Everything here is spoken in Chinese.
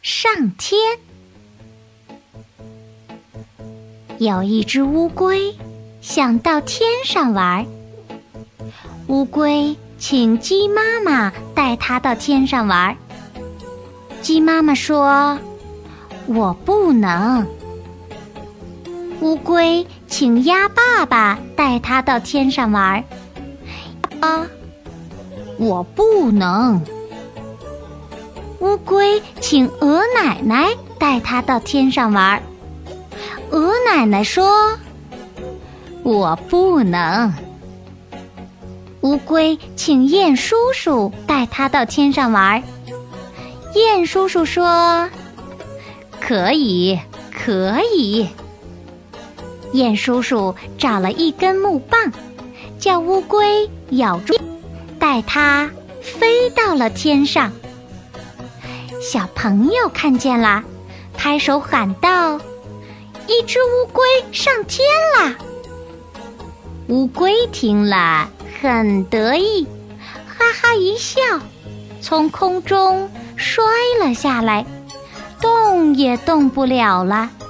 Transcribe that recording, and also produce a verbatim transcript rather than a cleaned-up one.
上天。有一只乌龟想到天上玩，乌龟请鸡妈妈带它到天上玩。鸡妈妈说：“我不能。”乌龟请鸭爸爸带它到天上玩，啊，我不能。乌龟请鹅奶奶带它到天上玩，鹅奶奶说：“我不能。”乌龟请雁叔叔带它到天上玩，雁叔叔说：“可以，可以。”雁叔叔找了一根木棒，叫乌龟咬住，带它飞到了天上。小朋友看见了，拍手喊道：“一只乌龟上天啦！”乌龟听了很得意，哈哈一笑，从空中摔了下来，动也动不了了。